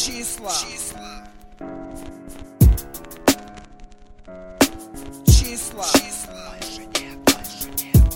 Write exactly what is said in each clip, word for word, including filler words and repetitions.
Числа. Числа. Числа. Больше нет, больше нет.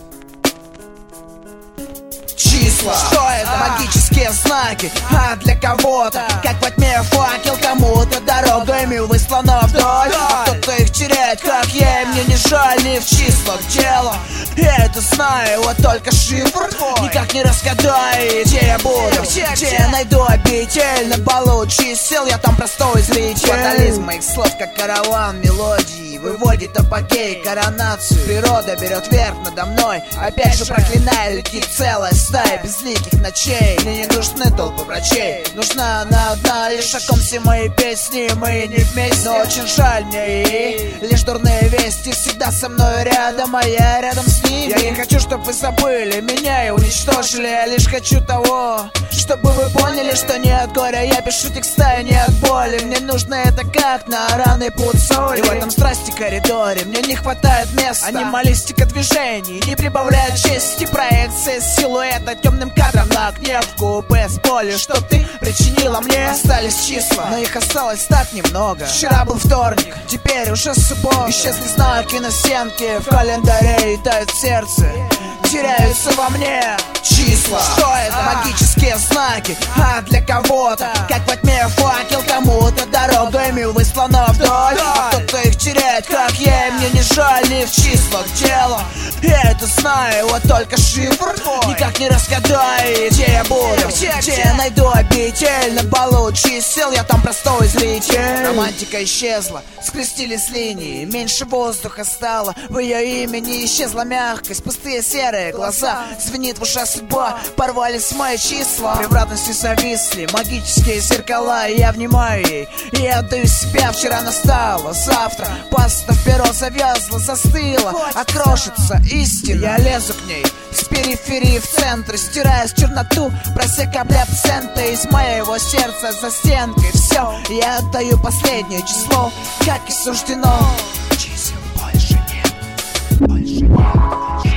Числа. Что это? Магические знаки, а для кого-то как во тьме факел, кому-то дорогами выслано вдоль, а кто-то их теряет, как я, и мне не жаль, не в числах дело. Я это знаю, вот только шифр никак не разгадаю. Где я буду, где я найду обитель на балу чисел, я там простой зритель. Фатализм моих слов, как караван мелодии, выводит апогей, коронацию. Природа берет верх надо мной, опять же проклиная, летит целая стая безликих ночей. Мне не нужны толпы врачей, нужна она одна лишь. О ком все мои песни, мы не вместе, но очень жаль мне и лишь дурные вести. Всегда со мной рядом, а я рядом с ними. Я не хочу, чтобы вы забыли меня и уничтожили. Я лишь хочу того, чтобы вы поняли, что не от горя я пишу текста и не от боли. Мне нужно это как на раны путь соли. И в этом страсти коридоре мне не хватает места. Анималистика движений не прибавляет чести. Проекция силуэта темным кадром на окне в купе с болью, что ты причинила мне. Остались числа, но их осталось так немного. Вчера был вторник, теперь уже суббота. Исчезли знаки на стенке, в календаре и тает сердце, теряются во мне числа. Что это? Магические знаки, а для кого-то как во тьме факел, кому-то дорогами выслано вдоль, а кто-то их теряет, как я, и мне не жаль, не в числах дело. Я это знаю, вот только шифр никак не разгадаю. Где я буду, где, где я найду обитель на балу чисел, я там простой зритель. Романтика исчезла, скрестились линии, меньше воздуха стало в ее имени. Исчезла мягкость, пустые серые глаза, звенит в ушах судьба, порвались мои числа. Превратности зависли, магические зеркала, и я внимаю ей и отдаю себя. Вчера настало, завтра паста в перо завязла, застыла, окрошится истина. Я лезу к ней с периферии в центр, стирая с черноту, прося капли абсента из моего сердца за стенкой. Все, я отдаю последнее число, как и суждено. Чисел больше нет, больше нет.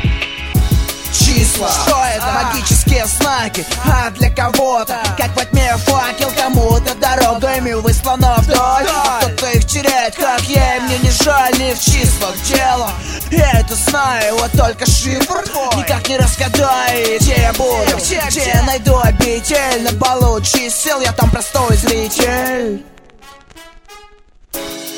Числа. Что это? Магические знаки, а для кого-то как во тьме факел, кому-то дорогами выслано вдоль, а кто-то их теряет, как я, и мне не жаль, не в числах дело. Я это знаю, вот только шифр никак не разгадаю. Где я буду, где, где я найду обитель на балу чисел, я там простой зритель.